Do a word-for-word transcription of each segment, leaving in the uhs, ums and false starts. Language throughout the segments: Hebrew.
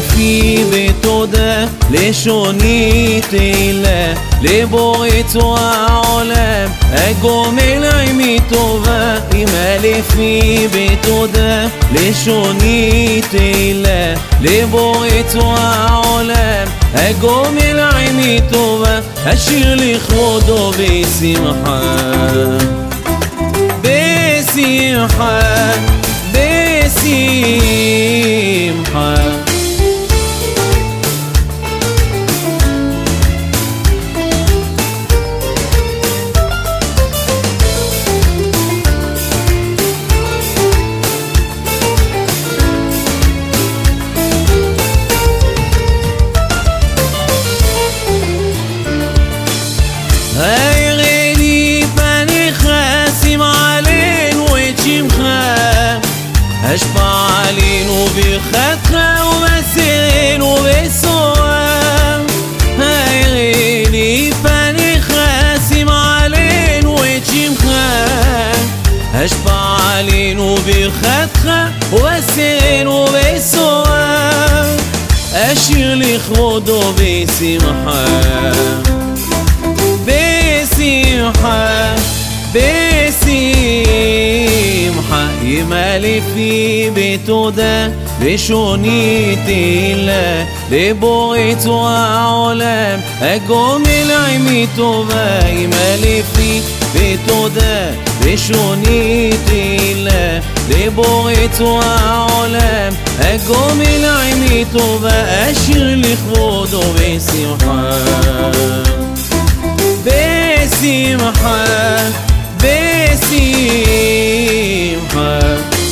לפי בתודה, לשוני תהילה, לבורץ העולם, הגומל עמי טובה. אמא לפי בתודה, לשוני תהילה, לבורץ העולם, הגומל עמי טובה. השיר לכבודו בשמחה, בשמחה, בשמחה. הארי לי פניך, שים עלינו את שמך, השפע עלינו ברכתך ובשרנו בסוהר. הארי לי פניך, שים עלינו את שמך, השפע עלינו ברכתך ובשרנו בסוהר. אשיר לכבודו בשמחה, בשמחה, בשמחה. אמא לפי בתודה, לשוני תהילה, לבורץ העולם, הגומל עמי טובה. אמא לפי בתודה, לשוני תהילה, לבורץ העולם, הגומל עמי טובה. אשיר לכבודו בשמחה, בשמחה, בשמחה.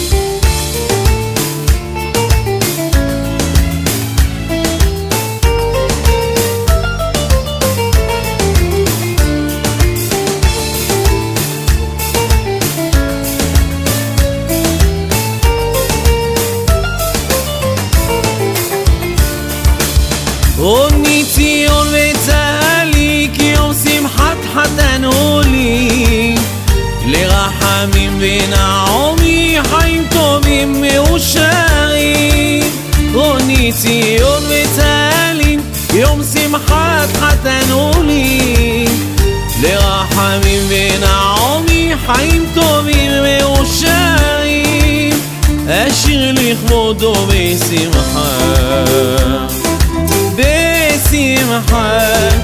אומני ציון וצהלי, כי יום שמחת חתנו לי, לרחמים ונעמי, חיים טובים מאושרים. אומני ציון וצהלי, יום שמחת חתנו לי, לרחמים ונעמי, חיים טובים מאושרים. אשיר לכבודו בשמחה, בשמחה,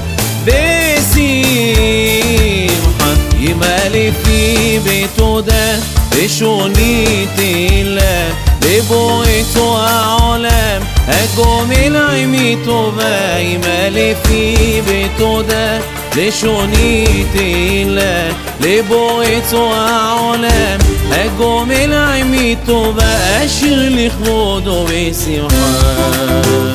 בשמחה. אמא לפי בתודה, לשוני תהילה, לבורץ העולם, הגומל עמי טובה. אמא לפי בתודה, לשוני תהילה, לבורץ העולם, הגומל עמי טובה. אשיר לכבודו בשמחה.